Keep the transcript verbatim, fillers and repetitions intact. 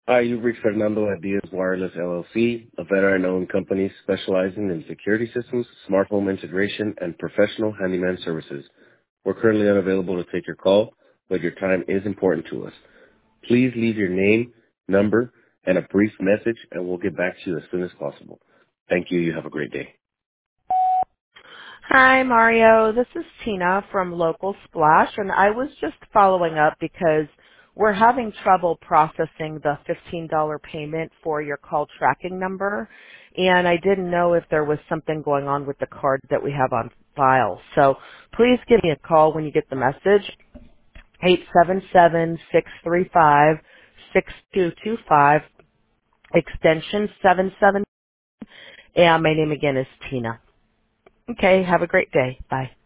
Hi, you've reached Fernando at Diaz Wireless L L C, a veteran-owned company specializing in security systems, smart home integration, and professional handyman services. We're currently unavailable to take your call, but your time is important to us. Please leave your name, number, and a brief message, and we'll get back to you as soon as possible. Thank you. You have a great day. Hi, Mario. This is Tina from Local Splash, and I was just following up because we're having trouble processing the fifteen dollars payment for your call tracking number, and I didn't know if there was something going on with the card that we have on file. So please give me a call when you get the message, eight seven seven, six three five, six two two five, extension seven seven, and my name again is Tina. Okay, have a great day. Bye.